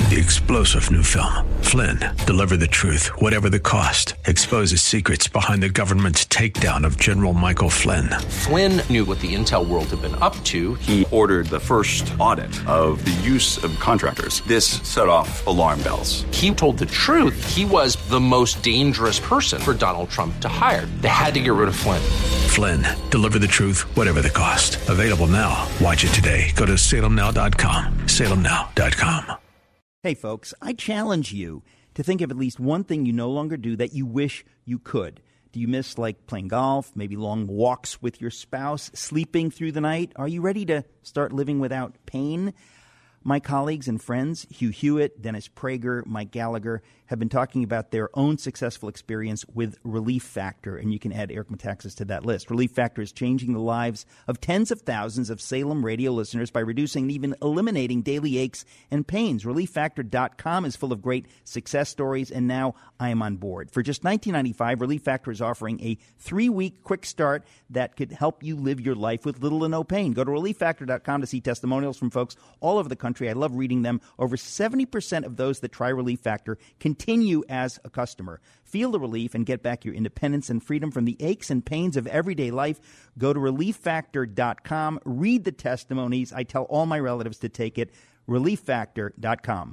The explosive new film, Flynn, deliver the truth, whatever the cost, exposes secrets behind the government's takedown of General Michael Flynn. Flynn knew what the intel world had been up to. He ordered the first audit of the use of contractors. This set off alarm bells. He told the truth. He was the most dangerous person for Donald Trump to hire. They had to get rid of Flynn. Flynn, deliver the truth, whatever the cost. Available now. Watch it today. Go to salemnow.com. salemnow.com. Hey, folks, I challenge you to think of at least one thing you no longer do that you wish you could. Do you miss, like, playing golf, maybe long walks with your spouse, sleeping through the night? Are you ready to start living without pain? My colleagues and friends, Hugh Hewitt, Dennis Prager, Mike Gallagher, have been talking about their own successful experience with Relief Factor, and you can add Eric Metaxas to that list. Relief Factor is changing the lives of tens of thousands of Salem radio listeners by reducing and even eliminating daily aches and pains. ReliefFactor.com is full of great success stories, and now I am on board. For just $19.95, Relief Factor is offering a 3-week quick start that could help you live your life with little to no pain. Go to ReliefFactor.com to see testimonials from folks all over the country. I love reading them. Over 70% of those that try Relief Factor continue as a customer. Feel the relief and get back your independence and freedom from the aches and pains of everyday life. Go to ReliefFactor.com. Read the testimonies. I tell all my relatives to take it. ReliefFactor.com.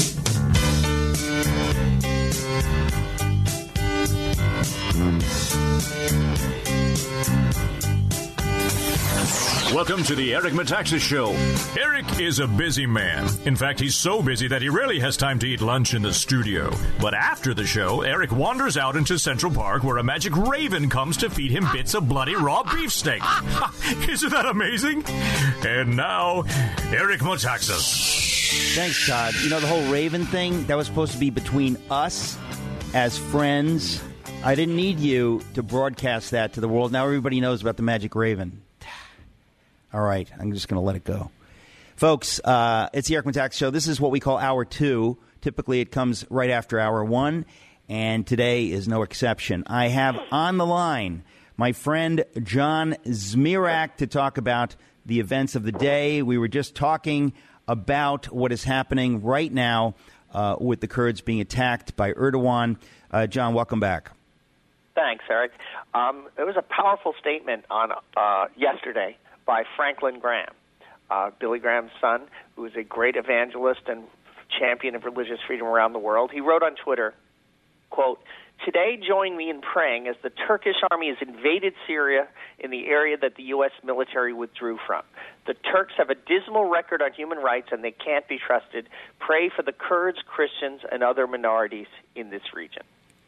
Welcome to the Eric Metaxas Show. Eric is a busy man. In fact, he's so busy that he rarely has time to eat lunch in the studio. But after the show, Eric wanders out into Central Park where a magic raven comes to feed him bits of bloody raw beefsteak. Isn't that amazing? And now, Eric Metaxas. Thanks, Todd. You know, the whole raven thing, that was supposed to be between us as friends. I didn't need you to broadcast that to the world. Now everybody knows about the magic raven. All right, I'm just going to let it go. Folks, it's the Eric Metaxas Show. This is what we call Hour 2. Typically, it comes right after Hour 1, and today is no exception. I have on the line my friend John Zmirak to talk about the events of the day. We were just talking about what is happening right now with the Kurds being attacked by Erdogan. John, welcome back. Thanks, Eric. It was a powerful statement on yesterday by Franklin Graham, Billy Graham's son, who is a great evangelist and champion of religious freedom around the world. He wrote on Twitter, quote, "Today join me in praying as the Turkish army has invaded Syria in the area that the U.S. military withdrew from. The Turks have a dismal record on human rights and they can't be trusted. Pray for the Kurds, Christians, and other minorities in this region."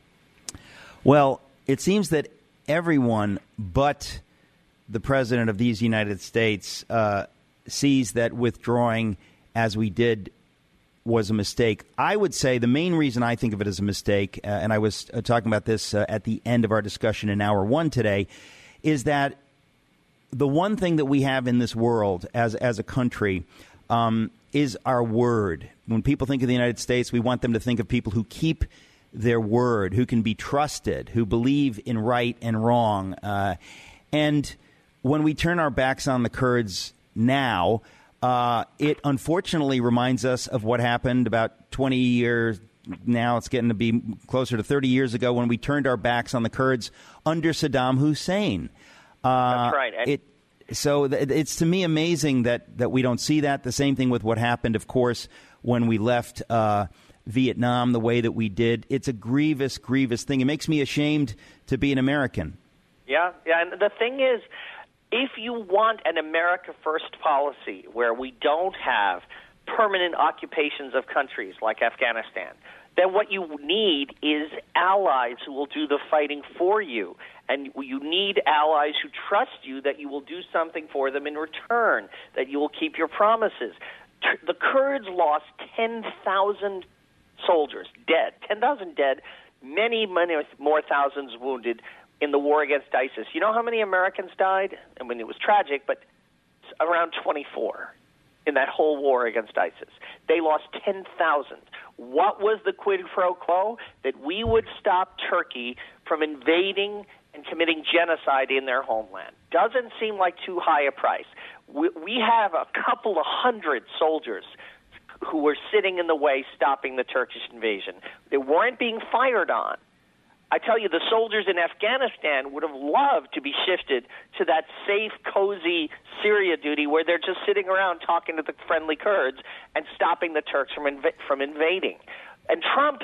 Well, it seems that everyone but the president of these United States sees that withdrawing as we did was a mistake. I would say the main reason I think of it as a mistake, and I was talking about this at the end of our discussion in Hour 1 today, is that the one thing that we have in this world as a country is our word. When people think of the United States, we want them to think of people who keep their word, who can be trusted, who believe in right and wrong. And when we turn our backs on the Kurds now, it unfortunately reminds us of what happened about 20 years. Now it's getting to be closer to 30 years ago when we turned our backs on the Kurds under Saddam Hussein. That's right. So it's to me amazing that we don't see that. The same thing with what happened, of course, when we left Vietnam the way that we did. It's a grievous, grievous thing. It makes me ashamed to be an American. Yeah, and the thing is, if you want an America First policy where we don't have permanent occupations of countries like Afghanistan, then what you need is allies who will do the fighting for you. And you need allies who trust you that you will do something for them in return, that you will keep your promises. The Kurds lost 10,000 soldiers dead, 10,000 dead, many more thousands wounded in the war against ISIS. You know how many Americans died? I mean, it was tragic, but around 24 in that whole war against ISIS. They lost 10,000. What was the quid pro quo? That we would stop Turkey from invading and committing genocide in their homeland. Doesn't seem like too high a price. We have a couple of hundred soldiers who were sitting in the way stopping the Turkish invasion. They weren't being fired on. I tell you, the soldiers in Afghanistan would have loved to be shifted to that safe, cozy Syria duty where they're just sitting around talking to the friendly Kurds and stopping the Turks from invading. And Trump,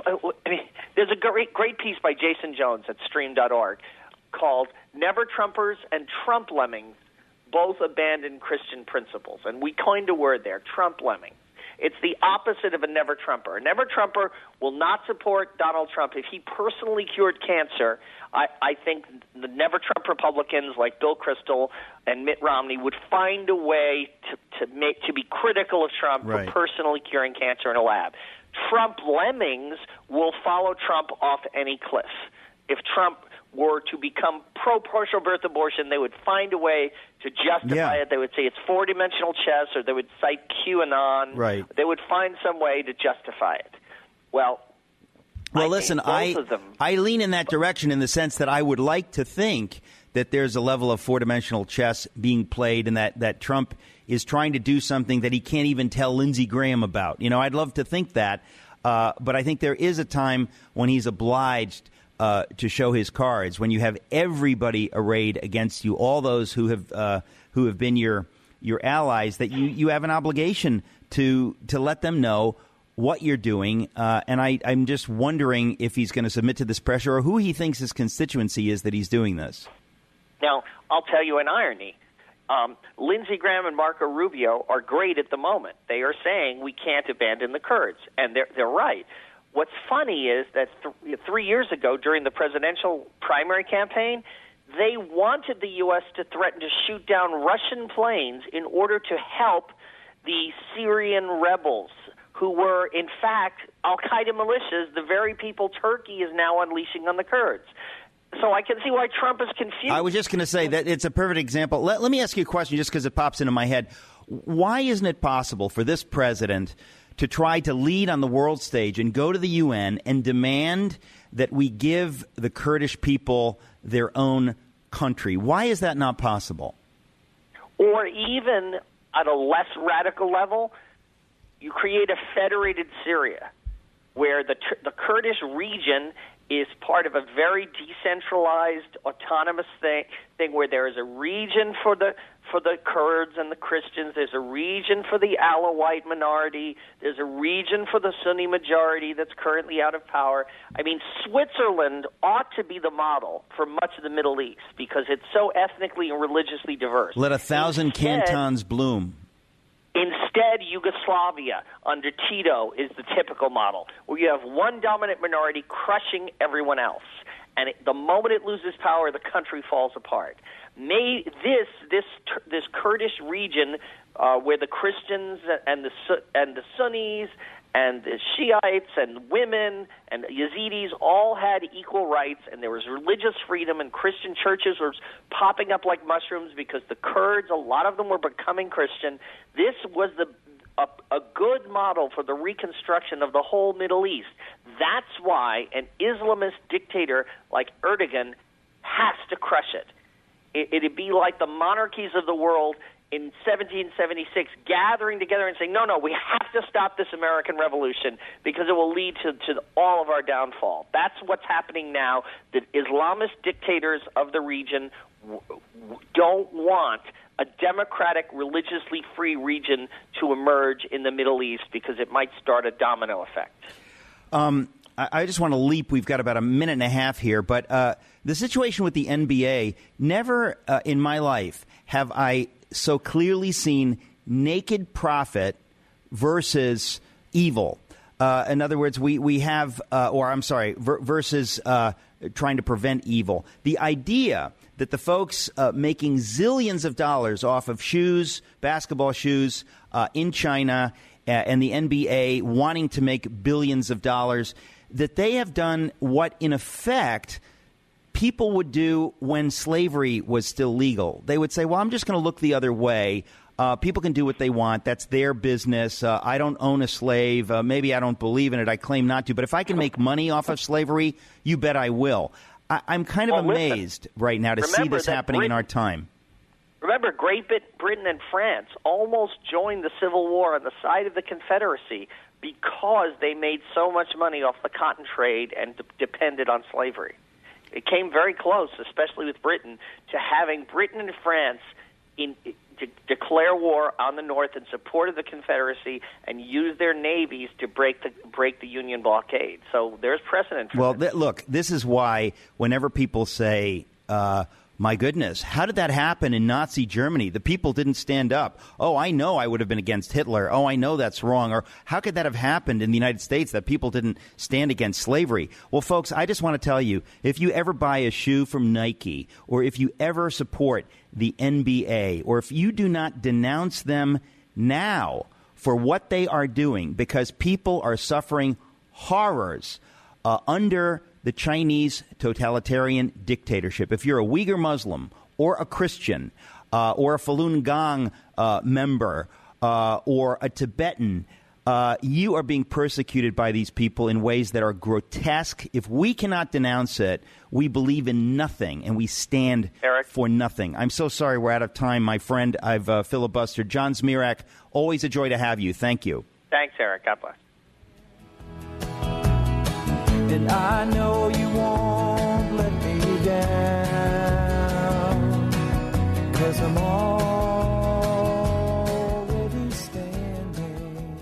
there's a great piece by Jason Jones at stream.org called Never Trumpers and Trump Lemmings Both Abandon Christian Principles. And we coined a word there, Trump Lemmings. It's the opposite of a never Trumper. A never Trumper will not support Donald Trump. If he personally cured cancer, I think the never Trump Republicans like Bill Kristol and Mitt Romney would find a way to be critical of Trump for personally curing cancer in a lab. Trump lemmings will follow Trump off any cliff. If Trump were to become pro-partial birth abortion, they would find a way to justify it. They would say it's four-dimensional chess, or they would cite QAnon. Right. They would find some way to justify it. Well, listen, I lean in that direction in the sense that I would like to think that there's a level of four-dimensional chess being played and that Trump is trying to do something that he can't even tell Lindsey Graham about. You know, I'd love to think that, but I think there is a time when he's obliged to show his cards, when you have everybody arrayed against you, all those who have been your allies, that you have an obligation to let them know what you're doing. And I'm just wondering if he's going to submit to this pressure or who he thinks his constituency is that he's doing this. Now, I'll tell you an irony. Lindsey Graham and Marco Rubio are great at the moment. They are saying we can't abandon the Kurds, and they're right. What's funny is that 3 years ago, during the presidential primary campaign, they wanted the U.S. to threaten to shoot down Russian planes in order to help the Syrian rebels, who were, in fact, al-Qaeda militias, the very people Turkey is now unleashing on the Kurds. So I can see why Trump is confused. I was just going to say that it's a perfect example. Let me ask you a question just because it pops into my head. Why isn't it possible for this president to try to lead on the world stage and go to the UN and demand that we give the Kurdish people their own country? Why is that not possible? Or even at a less radical level, you create a federated Syria where the Kurdish region is part of a very decentralized, autonomous thing where there is a region for the Kurds and the Christians. There's a region for the Alawite minority. There's a region for the Sunni majority that's currently out of power. I mean, Switzerland ought to be the model for much of the Middle East because it's so ethnically and religiously diverse. Let 1,000 cantons bloom. Instead, Yugoslavia under Tito is the typical model, where you have one dominant minority crushing everyone else. And the moment it loses power, the country falls apart. This Kurdish region, where the Christians and the Sunnis and the Shiites and women and Yazidis all had equal rights, and there was religious freedom, and Christian churches were popping up like mushrooms because the Kurds, a lot of them were becoming Christian. This was a good model for the reconstruction of the whole Middle East. That's why an Islamist dictator like Erdogan has to crush it. It'd be like the monarchies of the world in 1776 gathering together and saying, no, we have to stop this American Revolution because it will lead to all of our downfall. That's what's happening now. The Islamist dictators of the region don't want a democratic, religiously free region to emerge in the Middle East because it might start a domino effect. I just want to leap. We've got about a minute and a half here, but the situation with the NBA, never in my life have I so clearly seen naked profit versus evil. In other words, we have, versus trying to prevent evil. The idea that the folks making zillions of dollars off of shoes, basketball shoes in China, and the NBA wanting to make billions of dollars, that they have done what, in effect, people would do when slavery was still legal. They would say, well, I'm just going to look the other way. People can do what they want. That's their business. I don't own a slave. Maybe I don't believe in it. I claim not to. But if I can make money off of slavery, you bet I will. I'm kind of amazed right now to see this happening in our time. Remember, Great Britain and France almost joined the Civil War on the side of the Confederacy because they made so much money off the cotton trade and depended on slavery. It came very close, especially with Britain, to having Britain and France to declare war on the North in support of the Confederacy and use their navies to break the Union blockade. So there's precedent for that. Look, this is why whenever people say, my goodness, how did that happen in Nazi Germany? The people didn't stand up. Oh, I know I would have been against Hitler. Oh, I know that's wrong. Or how could that have happened in the United States that people didn't stand against slavery? Well, folks, I just want to tell you, if you ever buy a shoe from Nike, or if you ever support the NBA, or if you do not denounce them now for what they are doing, because people are suffering horrors under the Chinese totalitarian dictatorship. If you're a Uyghur Muslim or a Christian or a Falun Gong member or a Tibetan, you are being persecuted by these people in ways that are grotesque. If we cannot denounce it, we believe in nothing and we stand for nothing. I'm so sorry we're out of time, my friend. I've filibustered. John Zmirak, always a joy to have you. Thank you. Thanks, Eric. God bless. And I know you won't let me down, 'cause I'm already standing.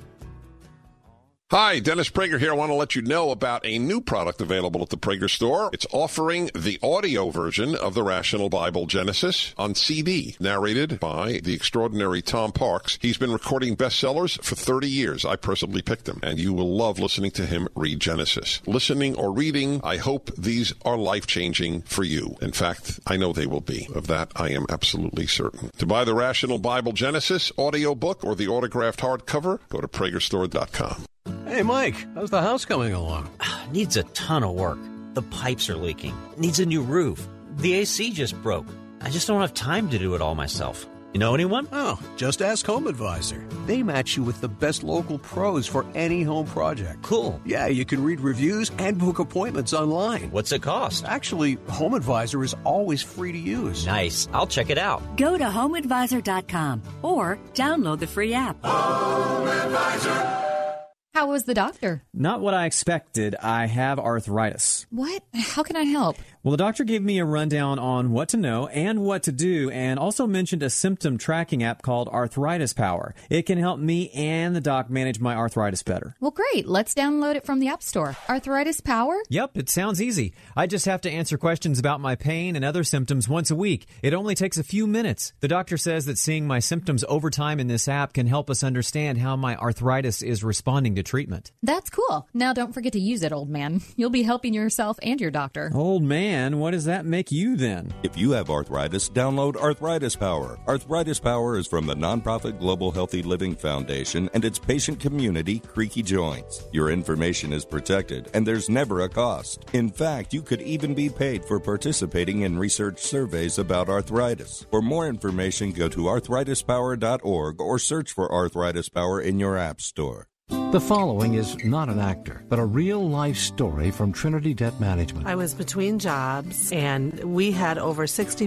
Hi, Dennis Prager here. I want to let you know about a new product available at the Prager store. It's offering the audio version of the Rational Bible Genesis on CD, narrated by the extraordinary Tom Parks. He's been recording bestsellers for 30 years. I personally picked him, and you will love listening to him read Genesis. Listening or reading, I hope these are life-changing for you. In fact, I know they will be. Of that, I am absolutely certain. To buy the Rational Bible Genesis audiobook or the autographed hardcover, go to pragerstore.com. Hey, Mike, how's the house coming along? Needs a ton of work. The pipes are leaking. Needs a new roof. The AC just broke. I just don't have time to do it all myself. You know anyone? Oh, just ask Home Advisor. They match you with the best local pros for any home project. Cool. Yeah, you can read reviews and book appointments online. What's it cost? Actually, Home Advisor is always free to use. Nice. I'll check it out. Go to HomeAdvisor.com or download the free app. Home Advisor. How was the doctor? Not what I expected. I have arthritis. What? How can I help? Well, the doctor gave me a rundown on what to know and what to do, and also mentioned a symptom tracking app called Arthritis Power. It can help me and the doc manage my arthritis better. Well, great. Let's download it from the App Store. Arthritis Power? Yep, it sounds easy. I just have to answer questions about my pain and other symptoms once a week. It only takes a few minutes. The doctor says that seeing my symptoms over time in this app can help us understand how my arthritis is responding to treatment. That's cool. Now don't forget to use it, old man. You'll be helping yourself and your doctor. Old man? What does that make you then? If you have arthritis, download Arthritis Power. Arthritis Power is from the nonprofit Global Healthy Living Foundation and its patient community, Creaky Joints. Your information is protected and there's never a cost. In fact, you could even be paid for participating in research surveys about arthritis. For more information, go to arthritispower.org or search for Arthritis Power in your app store. The following is not an actor, but a real-life story from Trinity Debt Management. I was between jobs, and we had over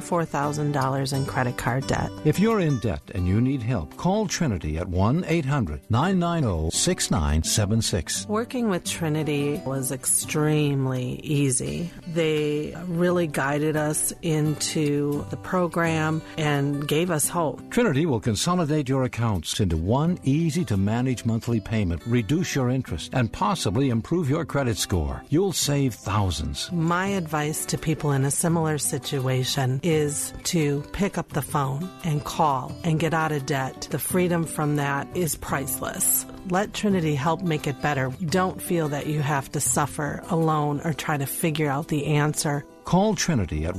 $64,000 in credit card debt. If you're in debt and you need help, call Trinity at 1-800-990-6976. Working with Trinity was extremely easy. They really guided us into the program and gave us hope. Trinity will consolidate your accounts into one easy-to-manage monthly payment, reduce your interest, and possibly improve your credit score. You'll save thousands. My advice to people in a similar situation is to pick up the phone and call and get out of debt. The freedom from that is priceless. Let Trinity help make it better. Don't feel that you have to suffer alone or try to figure out the answer. Call Trinity at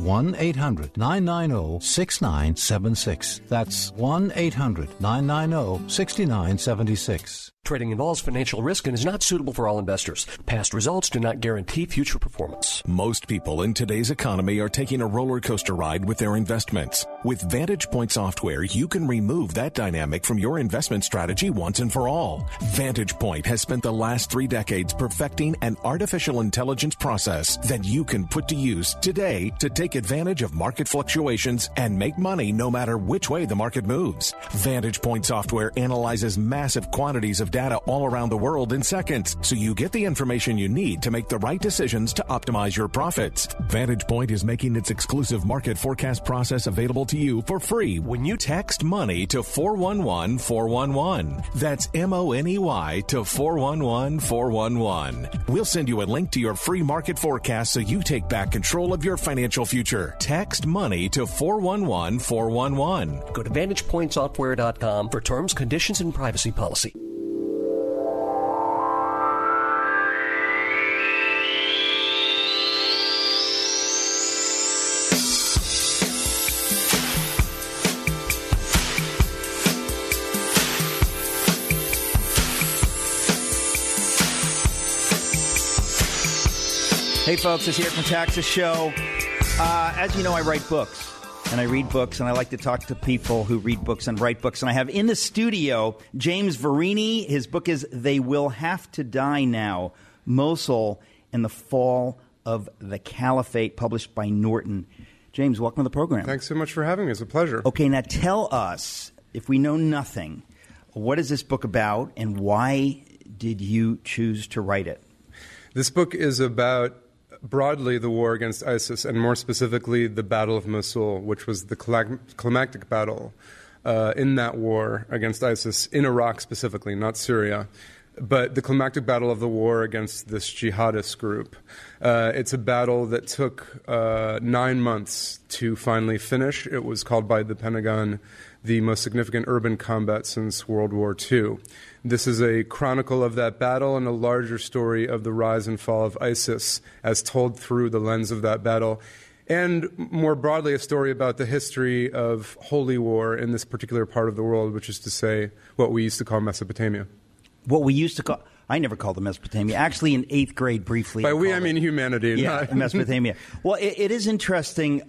1-800-990-6976. That's 1-800-990-6976. Trading involves financial risk and is not suitable for all investors. Past results do not guarantee future performance. Most people in today's economy are taking a roller coaster ride with their investments. With Vantage Point software, you can remove that dynamic from your investment strategy once and for all. Vantage Point has spent the last 3 decades perfecting an artificial intelligence process that you can put to use today to take advantage of market fluctuations and make money no matter which way the market moves. Vantage Point software analyzes massive quantities of data all around the world in seconds, so you get the information you need to make the right decisions to optimize your profits. Vantage Point is making its exclusive market forecast process available to you for free when you text money to 411-411. That's MONEY to 411-411. We'll send you a link to your free market forecast so you take back control of your financial future. Text money to 411-411. Go to VantagePointSoftware.com for terms, conditions, and privacy policy. Hey, folks, it's the Eric Metaxas Show. As you know, I write books, and I read books, and I like to talk to people who read books and write books. And I have in the studio James Verini. His book is They Will Have to Die Now, Mosul and the Fall of the Caliphate, published by Norton. James, welcome to the program. Thanks so much for having me. It's a pleasure. Okay, now tell us, if we know nothing, what is this book about, and why did you choose to write it? This book is about broadly the war against ISIS, and more specifically the Battle of Mosul, which was the climactic battle in that war against ISIS, in Iraq specifically, not Syria, but the climactic battle of the war against this jihadist group. It's a battle that took 9 months to finally finish. It was called by the Pentagon the most significant urban combat since World War II. This is a chronicle of that battle and a larger story of the rise and fall of ISIS as told through the lens of that battle. And more broadly, a story about the history of holy war in this particular part of the world, which is to say what we used to call Mesopotamia. What we used to call... I never called it Mesopotamia. Actually, in 8th grade, briefly. By we, I mean humanity. Yeah, Mesopotamia. Well, it is interesting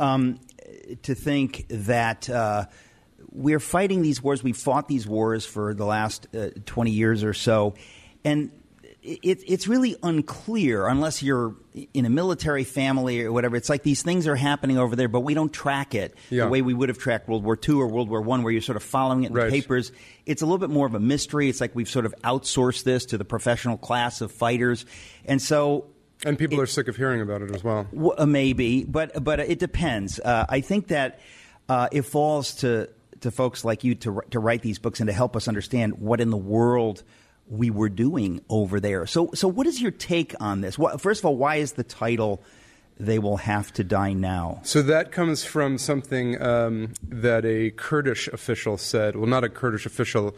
to think that we're fighting these wars. We've fought these wars for the last 20 years or so. And it's really unclear, unless you're in a military family or whatever. It's like these things are happening over there, but we don't track it the way we would have tracked World War II or World War I, where you're sort of following it in the papers. It's a little bit more of a mystery. It's like we've sort of outsourced this to the professional class of fighters. And so... And people are sick of hearing about it as well. Maybe, but it depends. I think that it falls to folks like you to write these books and to help us understand what in the world we were doing over there. So what is your take on this? First of all, why is the title They Will Have to Die Now? So that comes from something that a Kurdish official said. Well, not a Kurdish official,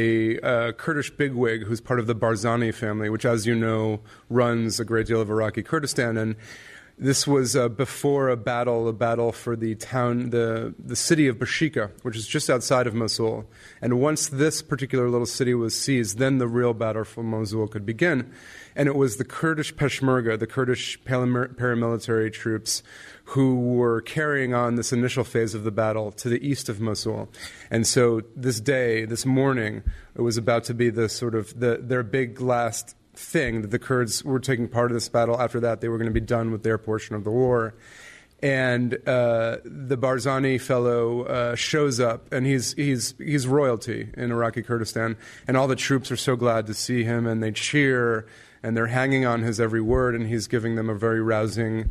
a Kurdish bigwig who's part of the Barzani family, which, as you know, runs a great deal of Iraqi Kurdistan. And this was before a battle for the town, the city of Bashika, which is just outside of Mosul. And once this particular little city was seized, then the real battle for Mosul could begin. And it was the Kurdish Peshmerga, the Kurdish paramilitary troops, who were carrying on this initial phase of the battle to the east of Mosul. And so this day, this morning, it was about to be the sort of their big last thing that the Kurds were taking part of this battle. After that, they were going to be done with their portion of the war. And the Barzani fellow shows up, and he's royalty in Iraqi Kurdistan. And all the troops are so glad to see him, and they cheer, and they're hanging on his every word, and he's giving them a very rousing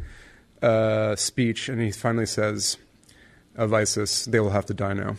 speech. And he finally says of ISIS, they will have to die now,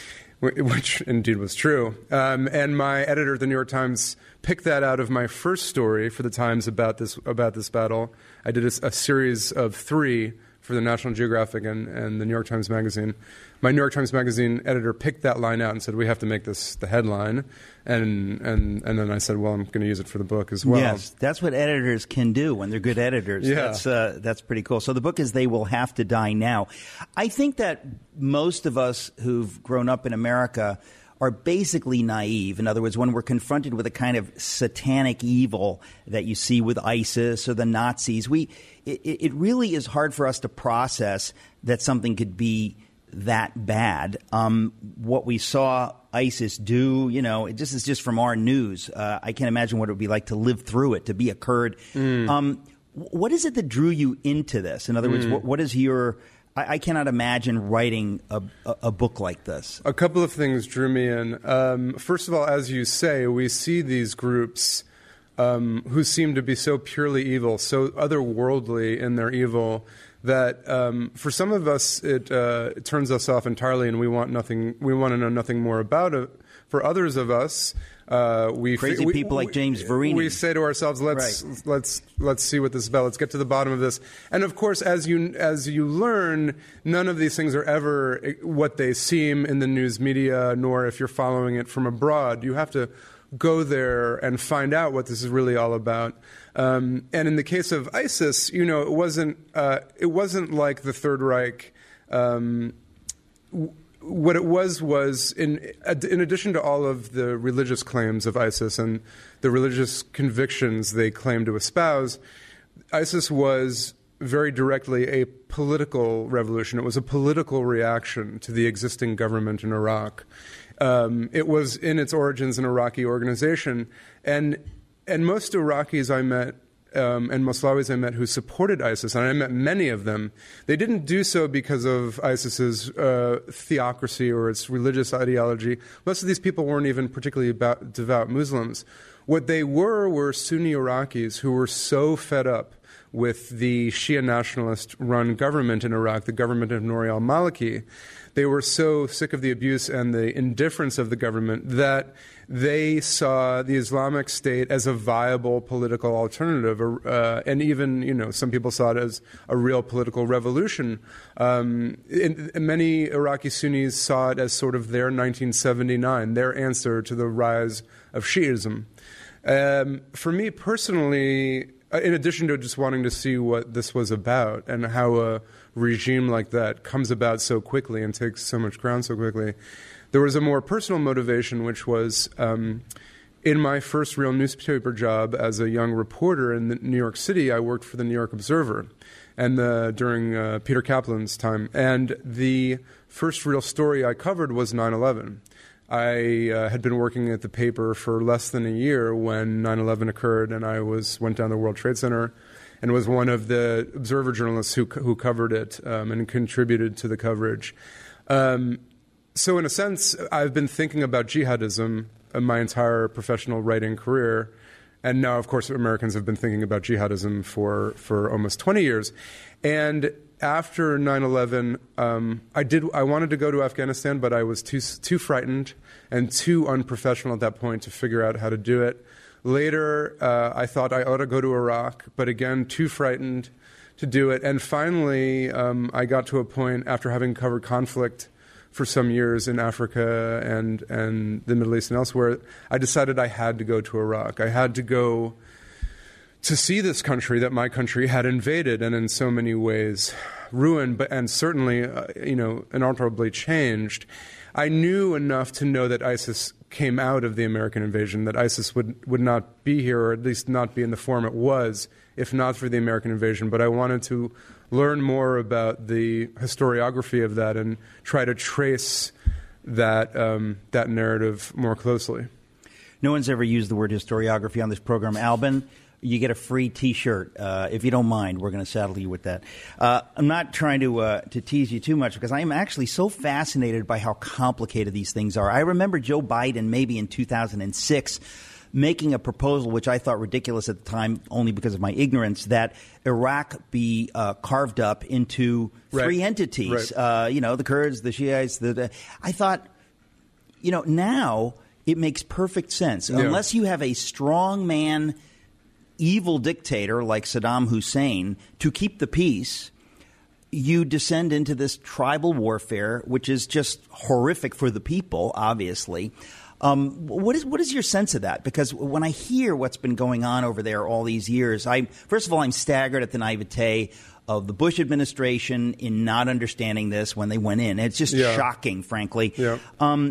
which indeed was true. And my editor at the New York Times picked that out of my first story for the Times about this battle. I did a series of 3 for the National Geographic and the New York Times Magazine. My New York Times Magazine editor picked that line out and said, we have to make this the headline. And then I said, well, I'm going to use it for the book as well. Yes, that's what editors can do when they're good editors. Yeah. That's pretty cool. So the book is They Will Have to Die Now. I think that most of us who've grown up in America are basically naive. In other words, when we're confronted with a kind of satanic evil that you see with ISIS or the Nazis, it really is hard for us to process that something could be that bad. What we saw ISIS do, this is just from our news. I can't imagine what it would be like to live through it, to be a Kurd. What is it that drew you into this? In other words, what is your... I cannot imagine writing a book like this. A couple of things drew me in. First of all, as you say, we see these groups who seem to be so purely evil, so otherworldly in their evil, that for some of us it turns us off entirely, and we want nothing. We want to know nothing more about it. For others of us, people like James Verini, we say to ourselves, let's see what this is about. Let's get to the bottom of this. And of course, as you learn, none of these things are ever what they seem in the news media, nor if you're following it from abroad. You have to go there and find out what this is really all about. And in the case of ISIS, it wasn't like the Third Reich. What it was in addition to all of the religious claims of ISIS and the religious convictions they claim to espouse, ISIS was very directly a political revolution. It was a political reaction to the existing government in Iraq. It was in its origins an Iraqi organization, and most Iraqis I met and Moslawis I met who supported ISIS, and I met many of them, they didn't do so because of ISIS's theocracy or its religious ideology. Most of these people weren't even particularly devout Muslims. What they were Sunni Iraqis who were so fed up with the Shia nationalist-run government in Iraq, the government of Nouri al-Maliki. They were so sick of the abuse and the indifference of the government that they saw the Islamic State as a viable political alternative, and even, some people saw it as a real political revolution. Many Iraqi Sunnis saw it as sort of their 1979, their answer to the rise of Shi'ism. For me personally, in addition to just wanting to see what this was about and how a regime like that comes about so quickly and takes so much ground so quickly, there was a more personal motivation, which was in my first real newspaper job as a young reporter in New York City, I worked for the New York Observer and during Peter Kaplan's time. And the first real story I covered was 9/11. I had been working at the paper for less than a year when 9/11 occurred, and I went down to the World Trade Center and was one of the Observer journalists who covered it and contributed to the coverage. So in a sense, I've been thinking about jihadism my entire professional writing career, and now, of course, Americans have been thinking about jihadism for almost 20 years. And after 9/11, I wanted to go to Afghanistan, but I was too frightened and too unprofessional at that point to figure out how to do it. Later, I thought I ought to go to Iraq, but again, too frightened to do it. And finally, I got to a point after having covered conflict for some years in Africa and the Middle East and elsewhere, I decided I had to go to Iraq. I had to go to see this country that my country had invaded and in so many ways ruined, and certainly, unalterably changed. I knew enough to know that ISIS came out of the American invasion, that ISIS would not be here, or at least not be in the form it was, if not for the American invasion. But I wanted to learn more about the historiography of that and try to trace that narrative more closely. No one's ever used the word historiography on this program. Albin, you get a free T-shirt. If you don't mind, we're going to saddle you with that. I'm not trying to tease you too much because I am actually so fascinated by how complicated these things are. I remember Joe Biden, maybe in 2006, making a proposal, which I thought ridiculous at the time only because of my ignorance, that Iraq be carved up into three entities. Right. The Kurds, the Shiites. I thought, now it makes perfect sense. Yeah. Unless you have a strong man, evil dictator like Saddam Hussein to keep the peace, you descend into this tribal warfare, which is just horrific for the people, obviously. What is your sense of that? Because when I hear what's been going on over there all these years, first of all, I'm staggered at the naivete of the Bush administration in not understanding this when they went in. It's just shocking, frankly. Yeah.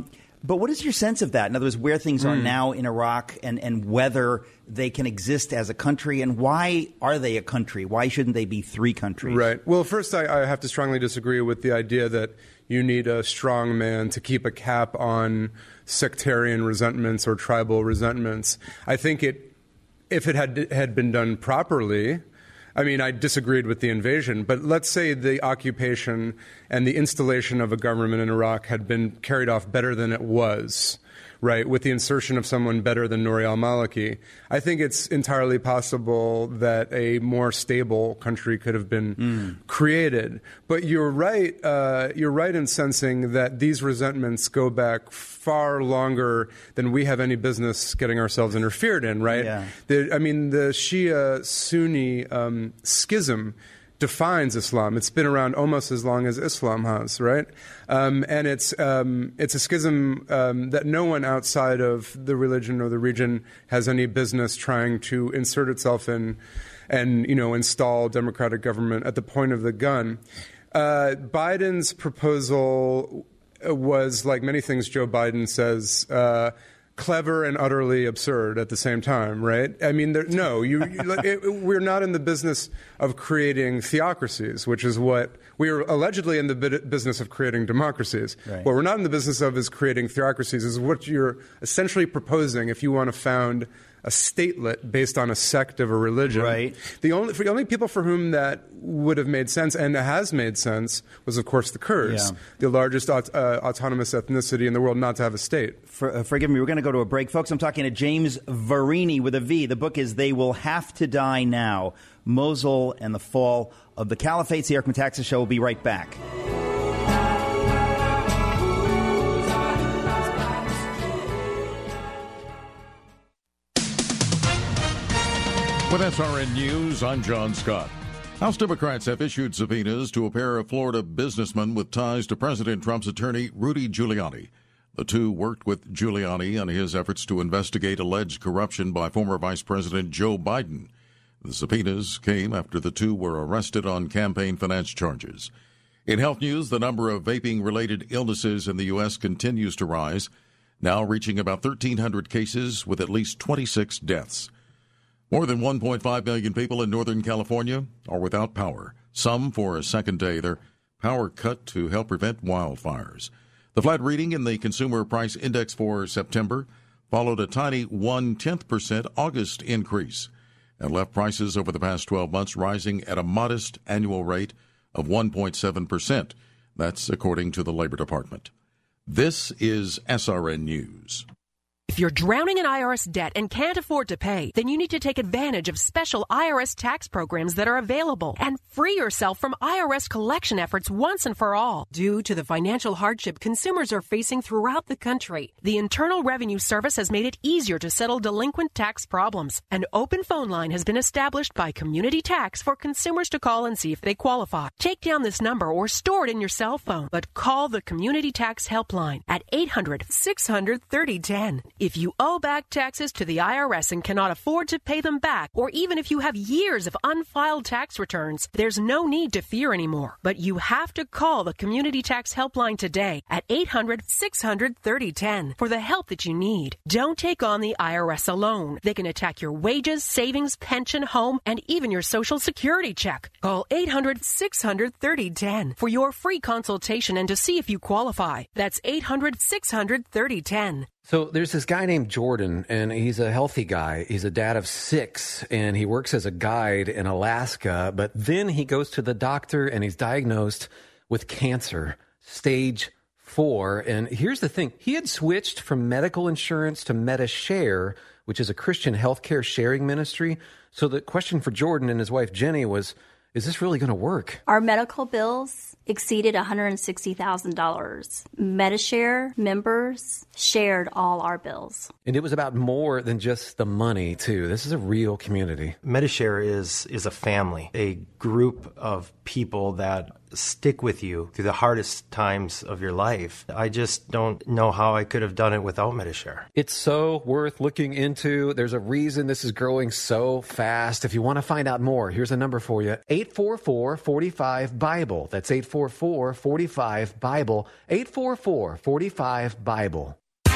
But what is your sense of that? In other words, where things are now in Iraq and whether they can exist as a country, and why are they a country? Why shouldn't they be three countries? Right. Well, first, I have to strongly disagree with the idea that you need a strong man to keep a cap on sectarian resentments or tribal resentments. I think if it had been done properly, I mean, I disagreed with the invasion, but let's say the occupation and the installation of a government in Iraq had been carried off better than it was, right, with the insertion of someone better than Nouri al-Maliki. I think it's entirely possible that a more stable country could have been created. But you're right in sensing that these resentments go back far longer than we have any business getting ourselves interfered in, right? Yeah. The Shia-Sunni schism defines Islam. It's been around almost as long as Islam has, right? And it's a schism that no one outside of the religion or the region has any business trying to insert itself in and, install democratic government at the point of the gun. Biden's proposal was, like many things Joe Biden says, clever and utterly absurd at the same time, right? I mean, we're not in the business of creating theocracies, which is what we are allegedly in the business of creating democracies. Right. What we're not in the business of is creating theocracies, is what you're essentially proposing if you want to found a statelet based on a sect of a religion. Right. The only people for whom that would have made sense, and has made sense, was, of course, the Kurds, the largest autonomous ethnicity in the world not to have a state. Forgive me, we're going to go to a break. Folks, I'm talking to James Verini with a V. The book is They Will Have to Die Now, Mosul and the Fall of the Caliphate. The Eric Metaxas Show will be right back. With SRN News, I'm John Scott. House Democrats have issued subpoenas to a pair of Florida businessmen with ties to President Trump's attorney, Rudy Giuliani. The two worked with Giuliani on his efforts to investigate alleged corruption by former Vice President Joe Biden. The subpoenas came after the two were arrested on campaign finance charges. In health news, the number of vaping-related illnesses in the U.S. continues to rise, now reaching about 1,300 cases with at least 26 deaths. More than 1.5 million people in Northern California are without power, some for a second day. Their power cut to help prevent wildfires. The flat reading in the Consumer Price Index for September followed a tiny 0.1% August increase and left prices over the past 12 months rising at a modest annual rate of 1.7%. That's according to the Labor Department. This is SRN News. If you're drowning in IRS debt and can't afford to pay, then you need to take advantage of special IRS tax programs that are available and free yourself from IRS collection efforts once and for all. Due to the financial hardship consumers are facing throughout the country, the Internal Revenue Service has made it easier to settle delinquent tax problems. An open phone line has been established by Community Tax for consumers to call and see if they qualify. Take down this number or store it in your cell phone, but call the Community Tax Helpline at 800-600-3010. If you owe back taxes to the IRS and cannot afford to pay them back, or even if you have years of unfiled tax returns, there's no need to fear anymore. But you have to call the Community Tax Helpline today at 800-600-3010 for the help that you need. Don't take on the IRS alone. They can attack your wages, savings, pension, home, and even your Social Security check. Call 800-600-3010 for your free consultation and to see if you qualify. That's 800-600-3010. So there's this guy named Jordan, and he's a healthy guy. He's a dad of 6, and he works as a guide in Alaska. But then he goes to the doctor, and he's diagnosed with cancer, stage 4. And here's the thing. He had switched from medical insurance to MediShare, which is a Christian healthcare sharing ministry. So the question for Jordan and his wife, Jenny, was, is this really going to work? Our medical bills exceeded $160,000. MediShare members shared all our bills. And it was about more than just the money, too. This is a real community. MediShare is a family, a group of people that stick with you through the hardest times of your life. I just don't know how I could have done it without MediShare. It's so worth looking into. There's a reason this is growing so fast. If you want to find out more, here's a number for you. 844-45-BIBLE. That's 844-45-BIBLE. 844-45-BIBLE.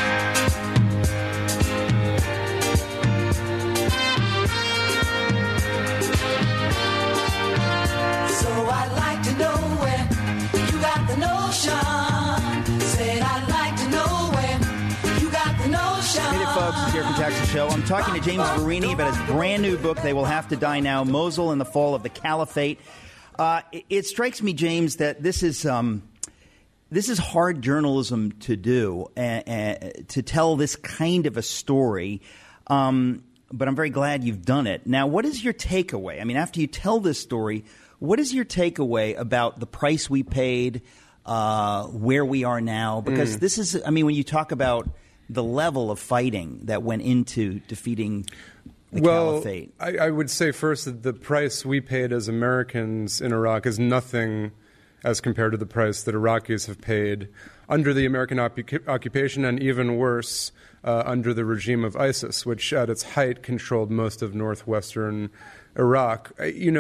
Jackson Show. I'm talking to James Verini about his brand new book, They Will Have to Die Now, Mosul and the Fall of the Caliphate. It strikes me, James, that this is hard journalism to do, to tell this kind of a story. But I'm very glad you've done it. Now, what is your takeaway? I mean, after you tell this story, what is your takeaway about the price we paid, where we are now? Because this is, I mean, when you talk about the level of fighting that went into defeating the caliphate. I would say first that the price we paid as Americans in Iraq is nothing as compared to the price that Iraqis have paid under the American occupation, and even worse, under the regime of ISIS, which at its height controlled most of northwestern Iraq.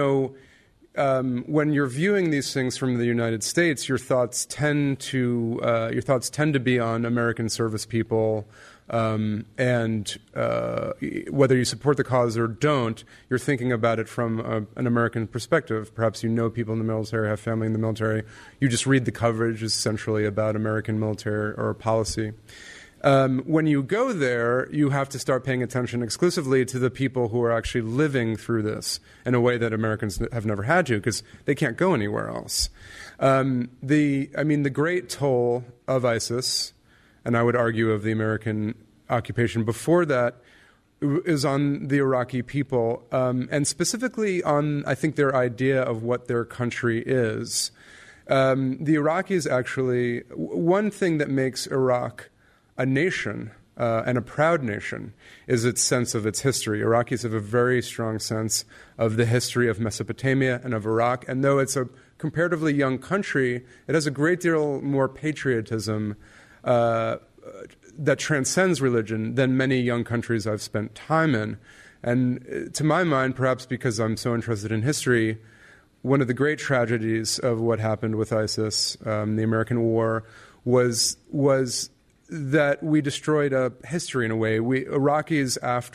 When you're viewing these things from the United States, your thoughts tend to be on American service people, and whether you support the cause or don't, you're thinking about it from an American perspective. Perhaps you know people in the military, have family in the military. You just read the coverage essentially about American military or policy. When you go there, you have to start paying attention exclusively to the people who are actually living through this in a way that Americans have never had to, because they can't go anywhere else. The great toll of ISIS, and I would argue of the American occupation before that, is on the Iraqi people, and specifically on, I think, their idea of what their country is. The Iraqis actually, one thing that makes Iraq a nation, and a proud nation, is its sense of its history. Iraqis have a very strong sense of the history of Mesopotamia and of Iraq, and though it's a comparatively young country, it has a great deal more patriotism that transcends religion than many young countries I've spent time in. And to my mind, perhaps because I'm so interested in history, one of the great tragedies of what happened with ISIS, the American War, was that we destroyed a history in a way. Iraqis,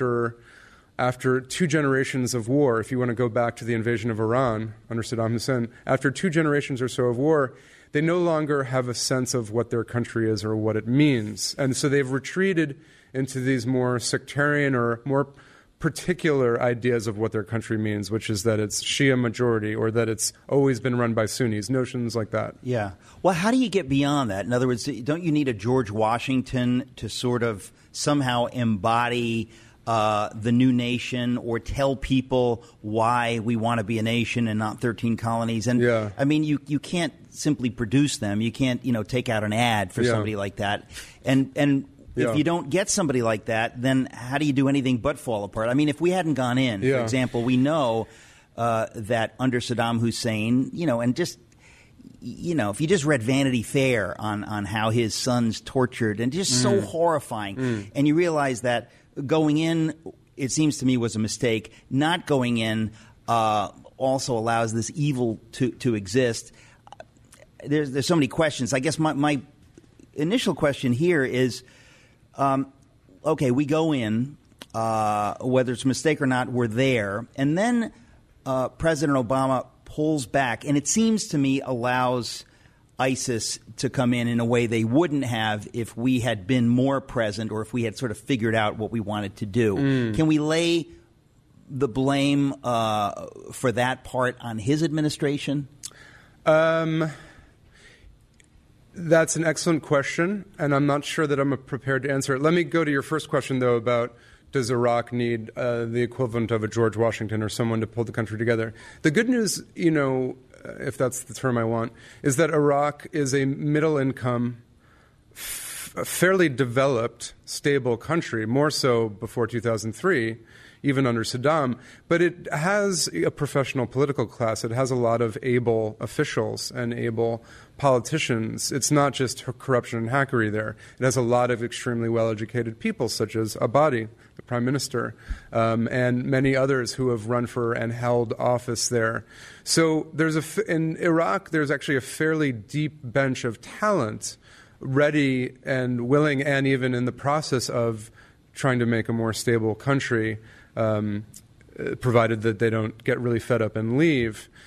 after 2 generations of war, if you want to go back to the invasion of Iran under Saddam Hussein, after 2 generations or so of war, they no longer have a sense of what their country is or what it means. And so they've retreated into these more sectarian or more particular ideas of what their country means, which is that it's Shia majority or that it's always been run by Sunnis, notions like that. Yeah. Well, how do you get beyond that? In other words, don't you need a George Washington to sort of somehow embody the new nation or tell people why we want to be a nation and not 13 colonies? And I mean, you can't simply produce them. You can't, take out an ad for somebody like that. And if you don't get somebody like that, then how do you do anything but fall apart? I mean, if we hadn't gone in, for example, we know that under Saddam Hussein, and just, if you just read Vanity Fair on how his sons tortured, and just so horrifying, and you realize that going in, it seems to me, was a mistake. Not going in also allows this evil to exist. There's so many questions. I guess my initial question here is, okay, we go in, whether it's a mistake or not, we're there. And then President Obama pulls back, and it seems to me allows ISIS to come in a way they wouldn't have if we had been more present or if we had sort of figured out what we wanted to do. Can we lay the blame for that part on his administration? That's an excellent question, and I'm not sure that I'm prepared to answer it. Let me go to your first question, though, about does Iraq need the equivalent of a George Washington or someone to pull the country together? The good news, if that's the term I want, is that Iraq is a middle-income, fairly developed, stable country, more so before 2003, even under Saddam. But it has a professional political class. It has a lot of able officials and able politicians. It's not just corruption and hackery there. It has a lot of extremely well-educated people, such as Abadi, the prime minister, and many others who have run for and held office there. So in Iraq, there's actually a fairly deep bench of talent, ready and willing, and even in the process of trying to make a more stable country, provided that they don't get really fed up and leave.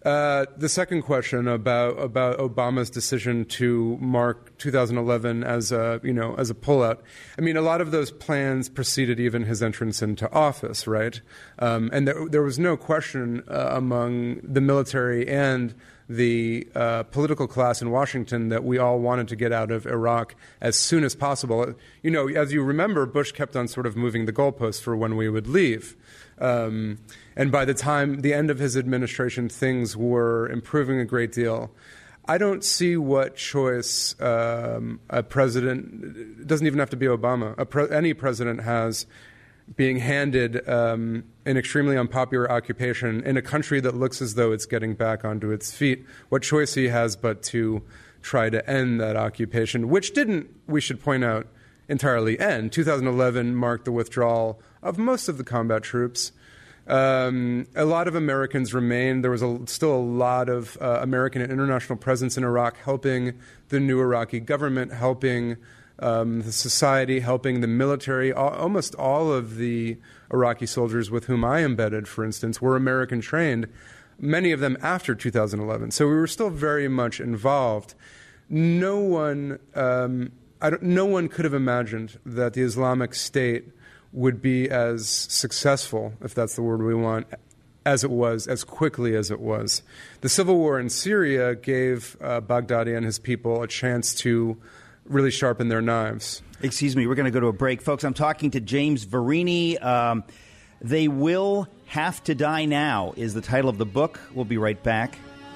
The second question about Obama's decision to mark 2011 as a pullout. I mean, a lot of those plans preceded even his entrance into office, right? And there was no question among the military and the political class in Washington that we all wanted to get out of Iraq as soon as possible. You know, as you remember, Bush kept on sort of moving the goalposts for when we would leave. And by the time the end of his administration, things were improving a great deal. I don't see what choice a president, it doesn't even have to be Obama, any president has being handed an extremely unpopular occupation in a country that looks as though it's getting back onto its feet. What choice he has but to try to end that occupation, which didn't, we should point out, entirely end. 2011 marked the withdrawal of most of the combat troops. A lot of Americans remained. There was still a lot of American and international presence in Iraq, helping the new Iraqi government, helping the society, helping the military. Almost all of the Iraqi soldiers with whom I embedded, for instance, were American trained, many of them after 2011. So we were still very much involved. No one could have imagined that the Islamic State would be as successful, if that's the word we want, as it was, as quickly as it was. The civil war in Syria gave Baghdadi and his people a chance to really sharpen their knives. Excuse me, we're going to go to a break. Folks, I'm talking to James Verini. They Will Have to Die Now is the title of the book. We'll be right back.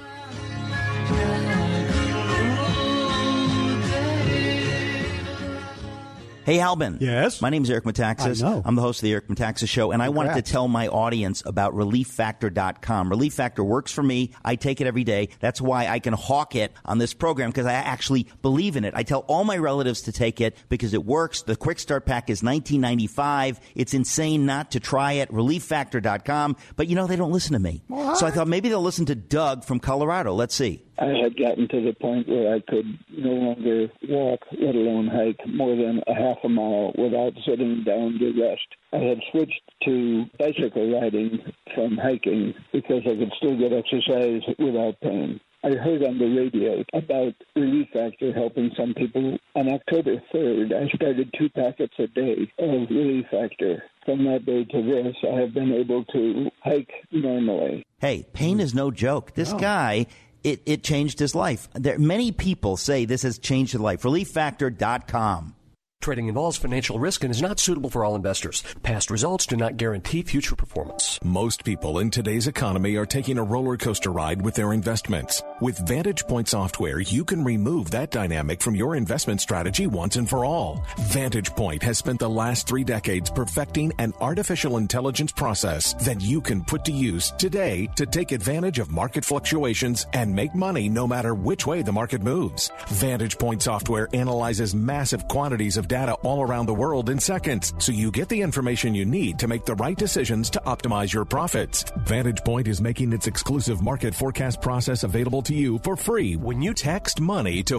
Hey, Albin. Yes? My name is Eric Metaxas. I know. I'm the host of the Eric Metaxas Show, and I wanted to tell my audience about ReliefFactor.com. Relief Factor works for me. I take it every day. That's why I can hawk it on this program, because I actually believe in it. I tell all my relatives to take it because it works. The Quick Start Pack is $19.95. It's insane not to try it. ReliefFactor.com. But, they don't listen to me. What? So I thought maybe they'll listen to Doug from Colorado. Let's see. I had gotten to the point where I could no longer walk, let alone hike, more than a half a mile without sitting down to rest. I had switched to bicycle riding from hiking because I could still get exercise without pain. I heard on the radio about Relief Factor helping some people. On October 3rd, I started 2 packets a day of Relief Factor. From that day to this, I have been able to hike normally. Hey, pain is no joke. This guy... It changed his life. Many people say this has changed his life. ReliefFactor.com. Trading involves financial risk and is not suitable for all investors. Past results do not guarantee future performance. Most people in today's economy are taking a roller coaster ride with their investments. With Vantage Point software, you can remove that dynamic from your investment strategy once and for all. Vantage Point has spent the last 3 decades perfecting an artificial intelligence process that you can put to use today to take advantage of market fluctuations and make money no matter which way the market moves. Vantage Point software analyzes massive quantities of data all around the world in seconds, so you get the information you need to make the right decisions to optimize your profits. Vantage Point is making its exclusive market forecast process available to you for free when you text money to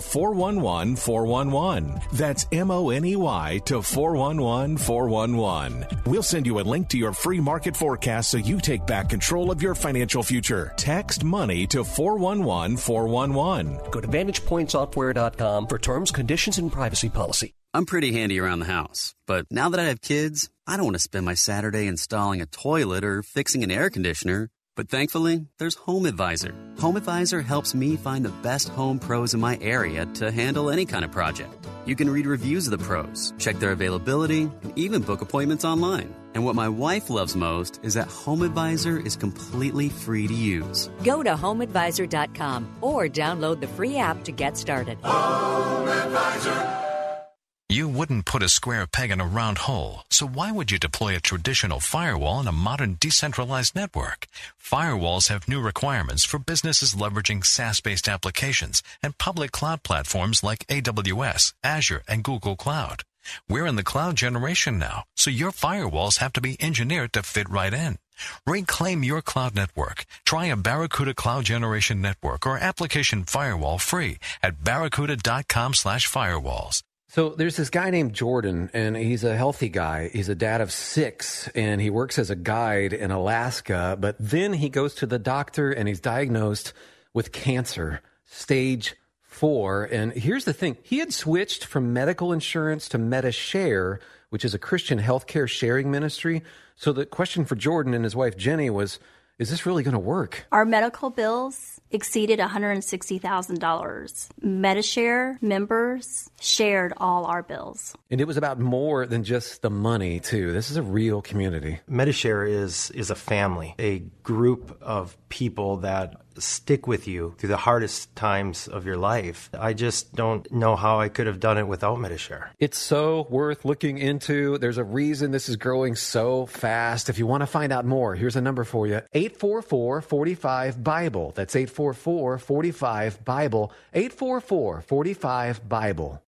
411-411. That's MONEY to 411-411. We'll send you a link to your free market forecast so you take back control of your financial future. Text money to 411-411. Go to VantagePointSoftware.com for terms, conditions, and privacy policy. I'm pretty handy around the house, but now that I have kids, I don't want to spend my Saturday installing a toilet or fixing an air conditioner. But thankfully, there's HomeAdvisor. HomeAdvisor helps me find the best home pros in my area to handle any kind of project. You can read reviews of the pros, check their availability, and even book appointments online. And what my wife loves most is that HomeAdvisor is completely free to use. Go to HomeAdvisor.com or download the free app to get started. HomeAdvisor. You wouldn't put a square peg in a round hole, so why would you deploy a traditional firewall in a modern decentralized network? Firewalls have new requirements for businesses leveraging SaaS-based applications and public cloud platforms like AWS, Azure, and Google Cloud. We're in the cloud generation now, so your firewalls have to be engineered to fit right in. Reclaim your cloud network. Try a Barracuda Cloud Generation Network or application firewall free at barracuda.com/firewalls. So there's this guy named Jordan, and he's a healthy guy. He's a dad of 6, and he works as a guide in Alaska. But then he goes to the doctor, and he's diagnosed with cancer, stage 4. And here's the thing. He had switched from medical insurance to MediShare, which is a Christian healthcare sharing ministry. So the question for Jordan and his wife, Jenny, was, is this really going to work? Our medical bills exceeded $160,000. MediShare members shared all our bills. And it was about more than just the money, too. This is a real community. MediShare is a family, a group of people that stick with you through the hardest times of your life. I just don't know how I could have done it without MediShare. It's so worth looking into. There's a reason this is growing so fast. If you want to find out more, here's a number for you. 844-45-BIBLE. That's 844-45-BIBLE. 844-45-BIBLE.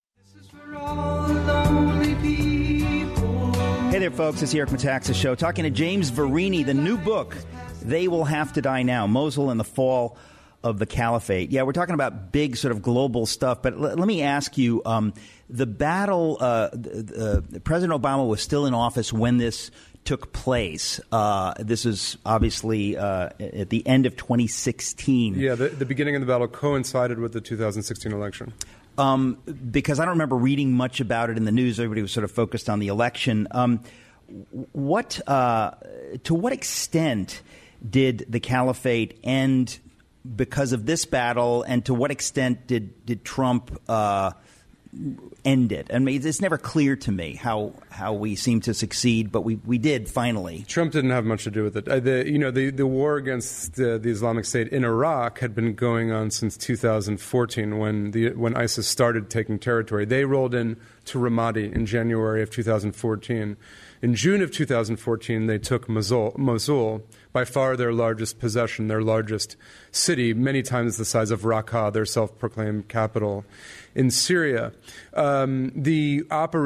Hey there, folks. It's the Eric Metaxas Show. Talking to James Verini, the new book, They Will Have to Die Now, Mosul and the Fall of the Caliphate. Yeah, we're talking about big sort of global stuff, but let me ask you, the battle, President Obama was still in office when this took place. This is obviously at the end of 2016. Yeah, the beginning of the battle coincided with the 2016 election. Because I don't remember reading much about it in the news. Everybody was sort of focused on the election. To what extent did the caliphate end because of this battle, and to what extent did Trump end it? I mean, it's never clear to me how we seem to succeed, but we did finally. Trump didn't have much to do with it. The war against the Islamic State in Iraq had been going on since 2014 when ISIS started taking territory. They rolled in to Ramadi in January of 2014. In June of 2014, they took Mosul, by far their largest possession, their largest city, many times the size of Raqqa, their self-proclaimed capital in Syria. The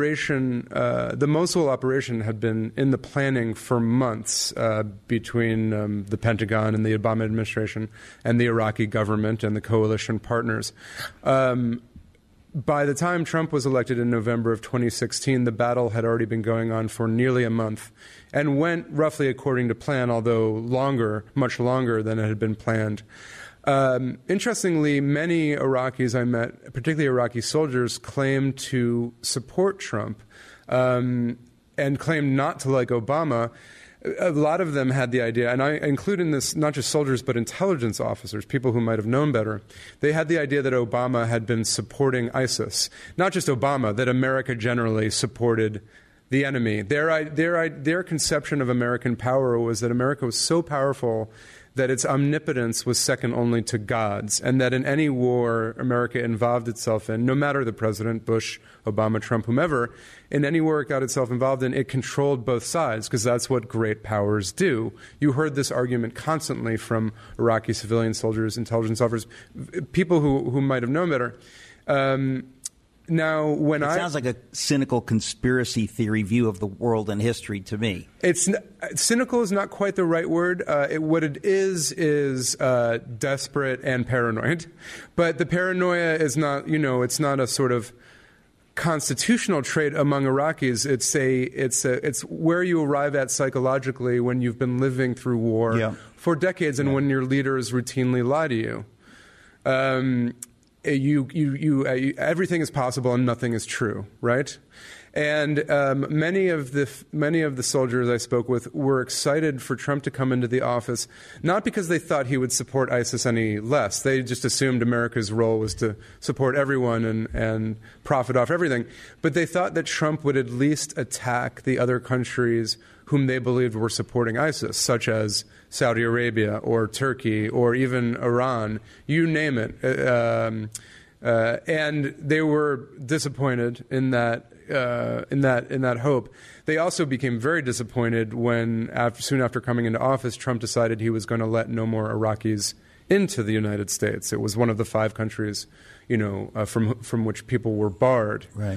Mosul operation had been in the planning for months between the Pentagon and the Obama administration and the Iraqi government and the coalition partners. By the time Trump was elected in November of 2016, the battle had already been going on for nearly a month and went roughly according to plan, although much longer than it had been planned. Interestingly, many Iraqis I met, particularly Iraqi soldiers, claimed to support Trump and claimed not to like Obama. A lot of them had the idea, and I include in this not just soldiers but intelligence officers, people who might have known better. They had the idea that Obama had been supporting ISIS. Not just Obama, that America generally supported the enemy. Their conception of American power was that America was so powerful that its omnipotence was second only to God's, and that in any war America involved itself in, no matter the president, Bush, Obama, Trump, whomever, in any war it got itself involved in, it controlled both sides, because that's what great powers do. You heard this argument constantly from Iraqi civilian soldiers, intelligence officers, people who might have known better. Now, it sounds like a cynical conspiracy theory view of the world and history to me. Cynical is not quite the right word. What it is desperate and paranoid. But the paranoia is not, it's not a sort of constitutional trait among Iraqis. It's where you arrive at psychologically when you've been living through war for decades and when your leaders routinely lie to you. Everything is possible and nothing is true, right? And many of the soldiers I spoke with were excited for Trump to come into the office, not because they thought he would support ISIS any less. They just assumed America's role was to support everyone and profit off everything. But they thought that Trump would at least attack the other countries whom they believed were supporting ISIS, such as Saudi Arabia or Turkey or even Iran, you name it. And they were disappointed in that hope. They also became very disappointed when, soon after coming into office, Trump decided he was going to let no more Iraqis into the United States. It was one of the 5 countries, from which people were barred. Right.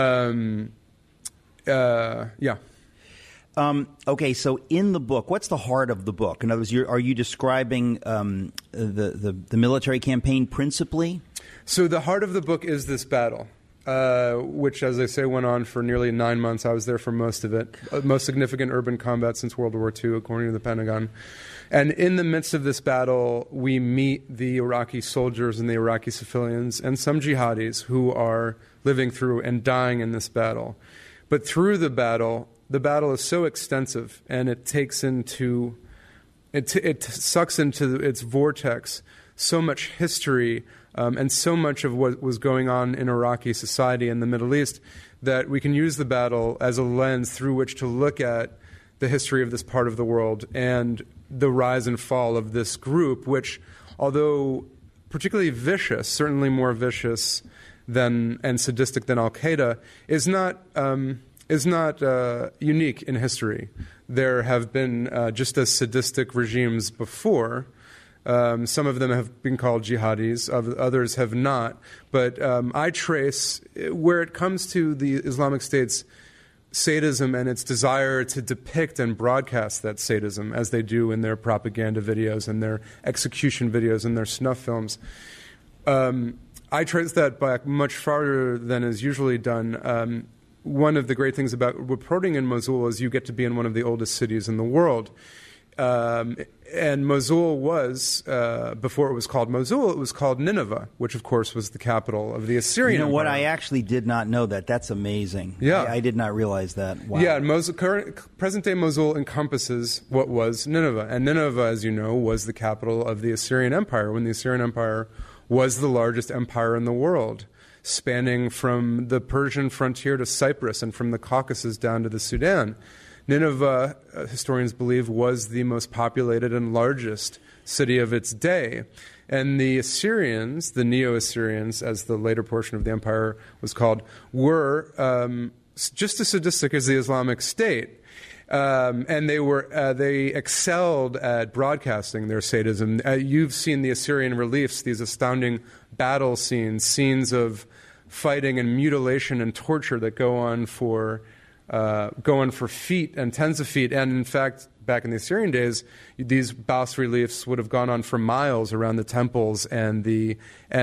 Yeah. Okay, so in the book, what's the heart of the book? In other words, are you describing the military campaign principally? So the heart of the book is this battle. which, as I say, went on for nearly 9 months. I was there for most of it. Most significant urban combat since World War II, according to the Pentagon. And in the midst of this battle, we meet the Iraqi soldiers and the Iraqi civilians and some jihadis who are living through and dying in this battle. But through the battle is so extensive, and it takes into it sucks into its vortex so much history and so much of what was going on in Iraqi society in the Middle East that we can use the battle as a lens through which to look at the history of this part of the world and the rise and fall of this group, which, although particularly vicious, certainly more vicious than and sadistic than Al-Qaeda, is not unique in history. There have been just as sadistic regimes before. Some of them have been called jihadis, others have not. But I trace, where it comes to the Islamic State's sadism and its desire to depict and broadcast that sadism, as they do in their propaganda videos and their execution videos and their snuff films, I trace that back much farther than is usually done. One of the great things about reporting in Mosul is you get to be in one of the oldest cities in the world. And Mosul was, before it was called Mosul, it was called Nineveh, which, of course, was the capital of the Assyrian Empire. What? I actually did not know that. That's amazing. Yeah. I did not realize that. Wow. Yeah, present-day Mosul encompasses what was Nineveh. And Nineveh, as you know, was the capital of the Assyrian Empire, when the Assyrian Empire was the largest empire in the world, spanning from the Persian frontier to Cyprus and from the Caucasus down to the Sudan. Nineveh, historians believe, was the most populated and largest city of its day. And the Assyrians, the Neo-Assyrians, as the later portion of the empire was called, were just as sadistic as the Islamic State. And they excelled at broadcasting their sadism. You've seen the Assyrian reliefs, these astounding battle scenes of fighting and mutilation and torture that go on for feet and tens of feet. And in fact, back in the Assyrian days, these bas reliefs would have gone on for miles around the temples and the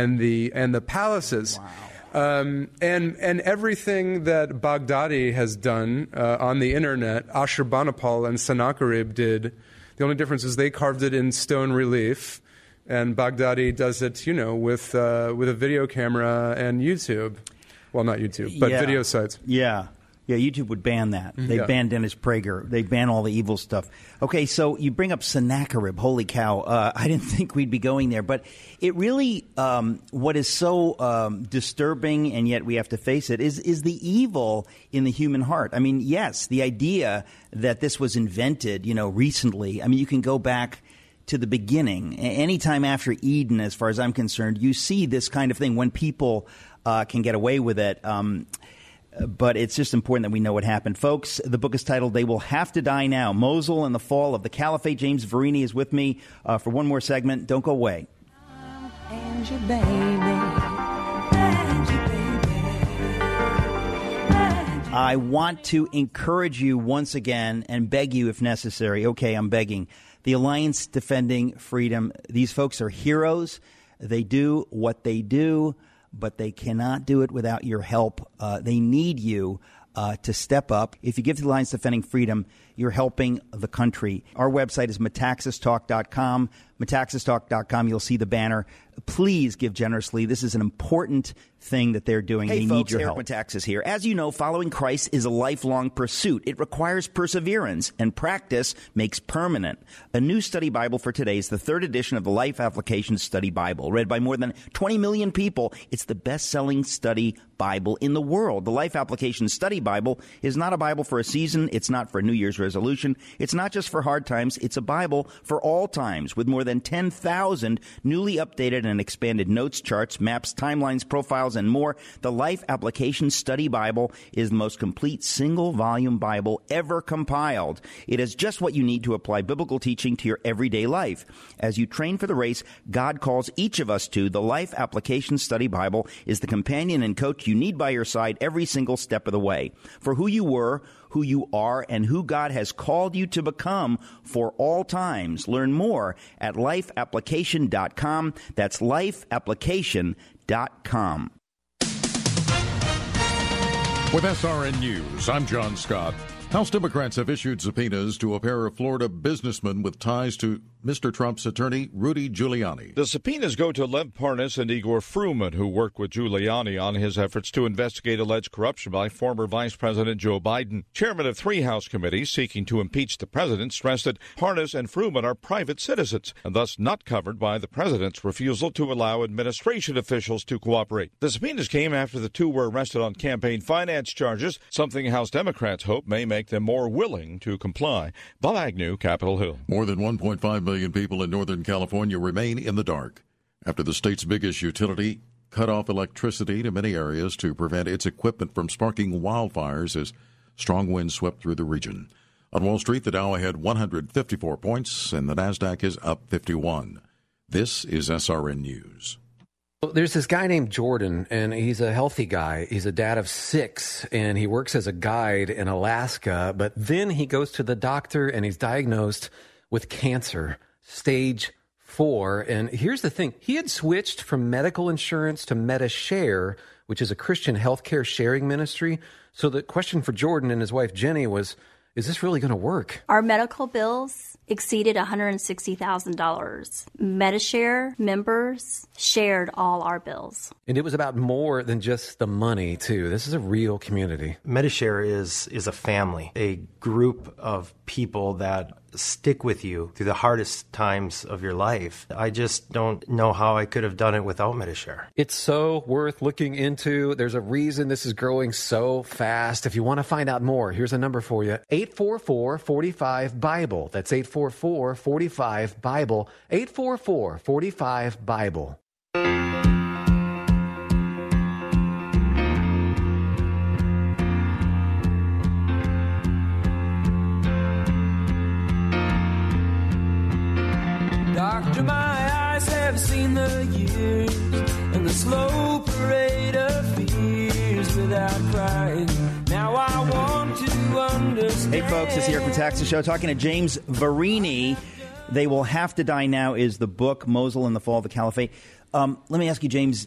palaces. Wow. And everything that Baghdadi has done on the internet, Ashurbanipal and Sennacherib did. The only difference is they carved it in stone relief, and Baghdadi does it, with a video camera and YouTube. Well, not YouTube, but video sites. Yeah. Yeah, YouTube would ban that. They ban Dennis Prager. They ban all the evil stuff. Okay, so you bring up Sennacherib. Holy cow. I didn't think we'd be going there. But it really, what is so disturbing, and yet we have to face it, is the evil in the human heart. I mean, yes, the idea that this was invented, recently. I mean, you can go back to the beginning. Anytime after Eden, as far as I'm concerned, you see this kind of thing when people can get away with it. But it's just important that we know what happened. Folks, the book is titled They Will Have to Die Now, Mosul and the Fall of the Caliphate. James Verini is with me for one more segment. Don't go away. And your baby. I want to encourage you once again and beg you if necessary. Okay, I'm begging. The Alliance Defending Freedom. These folks are heroes. They do what they do, but they cannot do it without your help. They need you to step up. If you give to the Alliance Defending Freedom, you're helping the country. Our website is metaxastalk.com. Metaxastalk.com. You'll see the banner. Please give generously. This is an important thing that they're doing. Hey, they folks, need your help. Eric Metaxas here. As you know, following Christ is a lifelong pursuit. It requires perseverance, and practice makes permanent. A new study Bible for today is the third edition of the Life Application Study Bible. Read by more than 20 million people, it's the best-selling study Bible in the world. The Life Application Study Bible is not a Bible for a season. It's not for a New Year's resolution. It's not just for hard times. It's a Bible for all times, with more than 10,000 newly updated and expanded notes, charts, maps, timelines, profiles, and more. The Life Application Study Bible is the most complete single-volume Bible ever compiled. It is just what you need to apply biblical teaching to your everyday life. As you train for the race God calls each of us to, the Life Application Study Bible is the companion and coach you need by your side every single step of the way. For who you were, who you are, and who God has called you to become for all times. Learn more at lifeapplication.com. That's lifeapplication.com. With SRN News, I'm John Scott. House Democrats have issued subpoenas to a pair of Florida businessmen with ties to Mr. Trump's attorney, Rudy Giuliani. The subpoenas go to Lev Parnas and Igor Fruman, who worked with Giuliani on his efforts to investigate alleged corruption by former Vice President Joe Biden. Chairman of 3 House committees seeking to impeach the president stressed that Parnas and Fruman are private citizens and thus not covered by the president's refusal to allow administration officials to cooperate. The subpoenas came after the two were arrested on campaign finance charges, something House Democrats hope may make them more willing to comply. Bob Agnew, Capitol Hill. More than 1.5 million people in Northern California remain in the dark after the state's biggest utility cut off electricity to many areas to prevent its equipment from sparking wildfires as strong winds swept through the region. On Wall Street, the Dow had 154 points and the Nasdaq is up 51. This is SRN News. There's this guy named Jordan, and he's a healthy guy. He's a dad of 6, and he works as a guide in Alaska. But then he goes to the doctor, and he's diagnosed with cancer, stage 4. And here's the thing. He had switched from medical insurance to MediShare, which is a Christian healthcare sharing ministry. So the question for Jordan and his wife Jenny was, is this really going to work? Our medical bills exceeded $160,000. MediShare members shared all our bills. And it was about more than just the money, too. This is a real community. MediShare is a family, a group of people that stick with you through the hardest times of your life. I just don't know how I could have done it without MediShare. It's so worth looking into. There's a reason this is growing so fast. If you want to find out more, here's a number for you. 844-45-BIBLE. That's 844-45-BIBLE. 844-45-BIBLE. Doctor, my eyes have seen the years and the slow parade of fears without crying. Now I want to understand. Hey, folks, it's the Eric Metaxas Show talking to James Verini. They Will Have to Die Now is the book, Mosul and the Fall of the Caliphate. Let me ask you, James,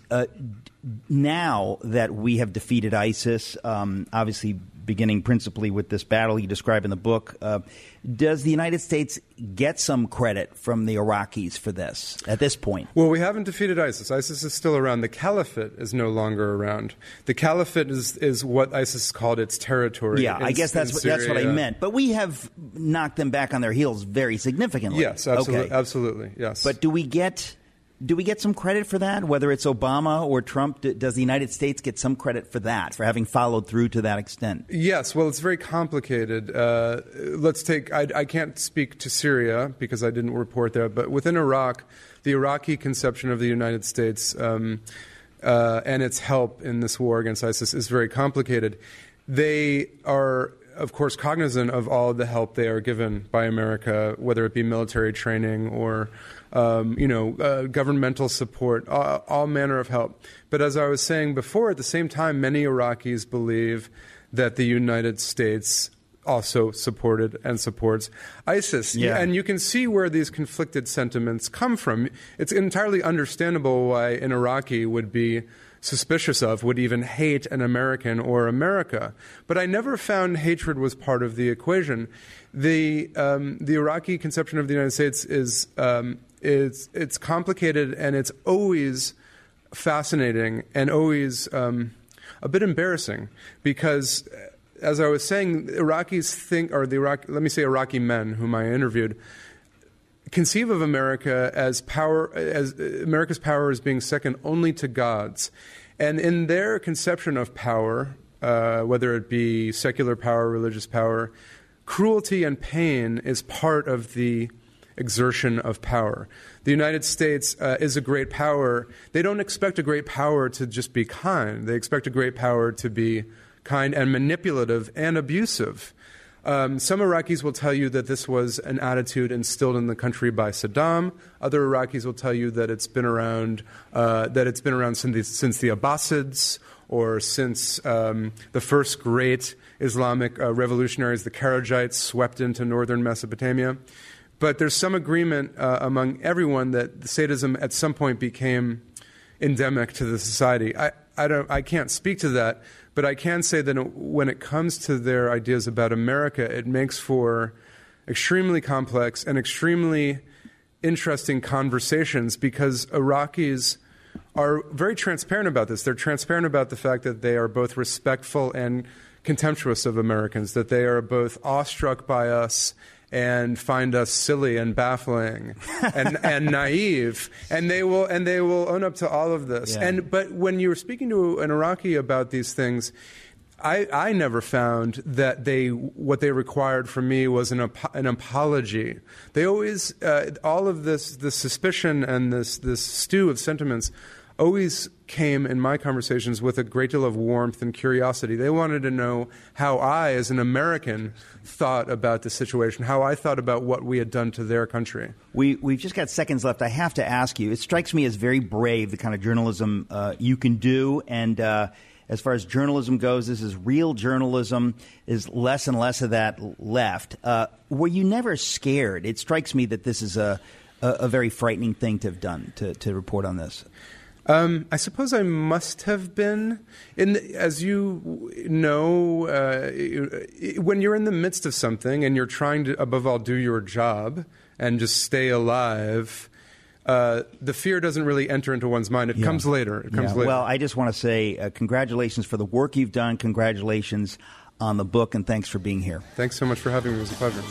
now that we have defeated ISIS, obviously beginning principally with this battle you describe in the book, does the United States get some credit from the Iraqis for this at this point? Well, we haven't defeated ISIS. ISIS is still around. The Caliphate is no longer around. The Caliphate is what ISIS called its territory. Yeah, I guess that's what I meant. But we have knocked them back on their heels very significantly. Yes, absolutely. Okay. Absolutely, yes. But do we get some credit for that, whether it's Obama or Trump? Does the United States get some credit for that, for having followed through to that extent? Yes. Well, it's very complicated. Let's take – I can't speak to Syria because I didn't report there, but within Iraq, the Iraqi conception of the United States and its help in this war against ISIS is very complicated. They are – of course, cognizant of all of the help they are given by America, whether it be military training or, governmental support, all manner of help. But as I was saying before, at the same time, many Iraqis believe that the United States also supported and supports ISIS. Yeah. And you can see where these conflicted sentiments come from. It's entirely understandable why an Iraqi would be suspicious of, would even hate an American or America. But I never found hatred was part of the equation. The Iraqi conception of the United States is it's complicated, and it's always fascinating and always a bit embarrassing because, as I was saying, Iraqis think, or Iraqi men whom I interviewed, conceive of America as America's power as being second only to God's. And in their conception of power, whether it be secular power, religious power, cruelty and pain is part of the exertion of power. The United States is a great power. They don't expect a great power to just be kind. They expect a great power to be kind and manipulative and abusive. Some Iraqis will tell you that this was an attitude instilled in the country by Saddam. Other Iraqis will tell you that it's been around since the Abbasids, or since the first great Islamic revolutionaries, the Kharijites, swept into northern Mesopotamia. But there's some agreement among everyone that sadism at some point became endemic to the society. I can't speak to that, But I can say that when it comes to their ideas about America, it makes for extremely complex and extremely interesting conversations, because Iraqis are very transparent about this. They're transparent about the fact that they are both respectful and contemptuous of Americans, that they are both awestruck by us and find us silly and baffling and naive, and they will own up to all of this. Yeah. But when you're speaking to an Iraqi about these things, I never found that what they required from me was an apology. They always all of this suspicion and this stew of sentiments always came in my conversations with a great deal of warmth and curiosity. They wanted to know how I, as an American, thought about the situation, how I thought about what we had done to their country. We've just got seconds left. I have to ask you, it strikes me as very brave, the kind of journalism you can do, and as far as journalism goes, this is real journalism. Is less and less of that left. Were you never scared? It strikes me that this is a very frightening thing to have done, to report on this. I suppose I must have been. As you know, when you're in the midst of something and you're trying to, above all, do your job and just stay alive, the fear doesn't really enter into one's mind. It comes later. It comes later. Well, I just want to say congratulations for the work you've done. Congratulations on the book, and thanks for being here. Thanks so much for having me. It was a pleasure.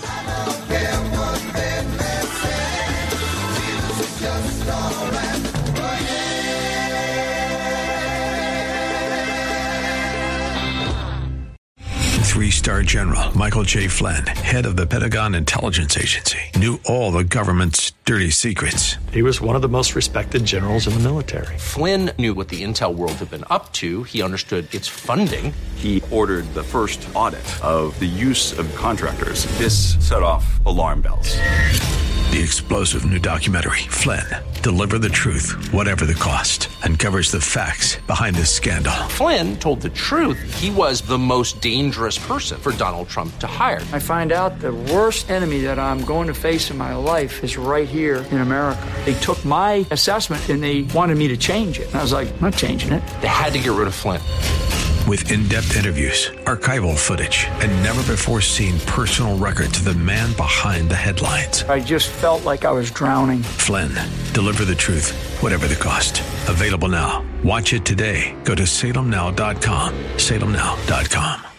3-star General Michael J. Flynn, head of the Pentagon Intelligence Agency, knew all the government's dirty secrets. He was one of the most respected generals in the military. Flynn knew what the intel world had been up to. He understood its funding. He ordered the first audit of the use of contractors. This set off alarm bells. The explosive new documentary, Flynn, Deliver the Truth, Whatever the Cost, uncovers the facts behind this scandal. Flynn told the truth. He was the most dangerous person for Donald Trump to hire. I find out the worst enemy that I'm going to face in my life is right here in America. They took my assessment and they wanted me to change it. And I was like, I'm not changing it. They had to get rid of Flynn. With in-depth interviews, archival footage, and never-before-seen personal records of the man behind the headlines. I just felt like I was drowning. Flynn, Deliver the Truth, Whatever the Cost. Available now. Watch it today. Go to salemnow.com. salemnow.com.